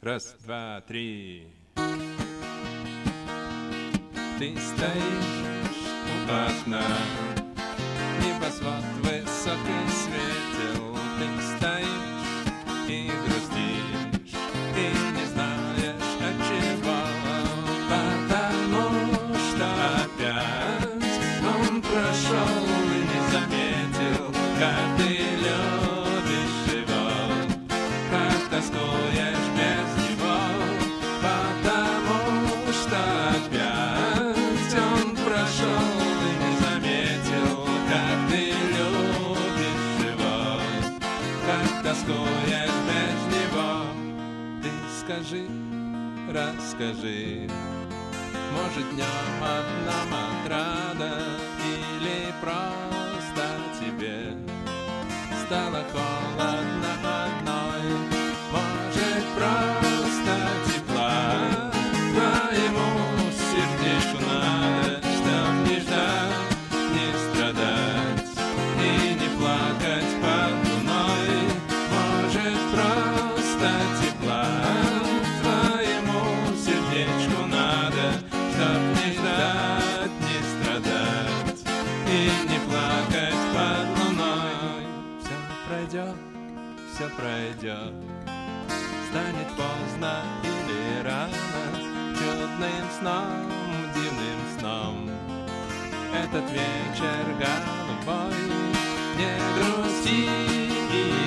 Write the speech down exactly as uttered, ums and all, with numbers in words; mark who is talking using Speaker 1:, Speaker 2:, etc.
Speaker 1: Раз, два, три. Ты стоишь у окна, небосвод высокий светил. Ты стоишь и грустишь, и не знаешь от чего, потому что опять он прошел и не заметил, как ты любишь его, как тоскуешь без него, потому что опять он прошел и не заметил, как ты любишь его, как тоскуешь без него. Ты скажи, расскажи, может, днем одном отрада, или просто тебе стало холодно одной, может, просто тепла твоему сердечку надо, чтоб не ждать, не страдать и не плакать под луной. Может, просто тепла твоему сердечку надо, чтоб не ждать, не страдать и не плакать под луной. Все пройдет, все пройдет, станет поздно или рано, чудным сном, дивным сном. Этот вечер голубой, не грусти и